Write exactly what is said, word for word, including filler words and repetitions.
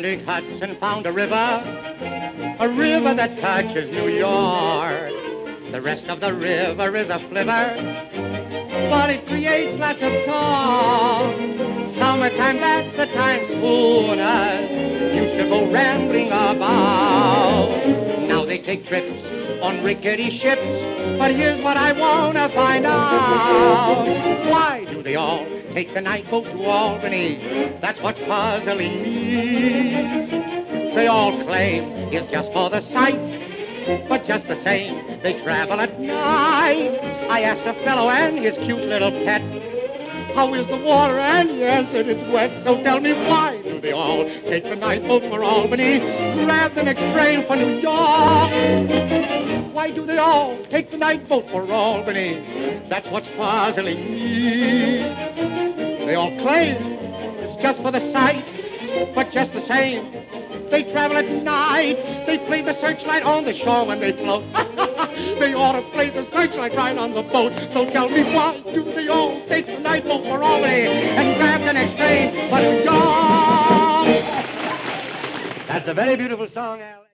Big Hudson found a river, a river that touches New York. The rest of the river is a flivver, but it creates lots of talk. Summertime, that's the time schooners used to go rambling about. Now they take trips on rickety ships, but here's what I want to find out. Why do they all take the night boat to Albany? That's what's puzzling me. They all claim it's just for the sights, but just the same, they travel at night. I asked a fellow and his cute little pet, how is the water? And he answered, it's wet. So tell me, why do they all take the night boat for Albany, grab the next train for New York? Why do they all take the night boat for Albany? That's what's puzzling me. They all claim it's just for the sights, but just the same, they travel at night. They play the searchlight on the shore when they float. They ought to play the searchlight right on the boat. So tell me, why do they all take the night boat for Albany and grab the next train for New York? That's a very beautiful song, Al.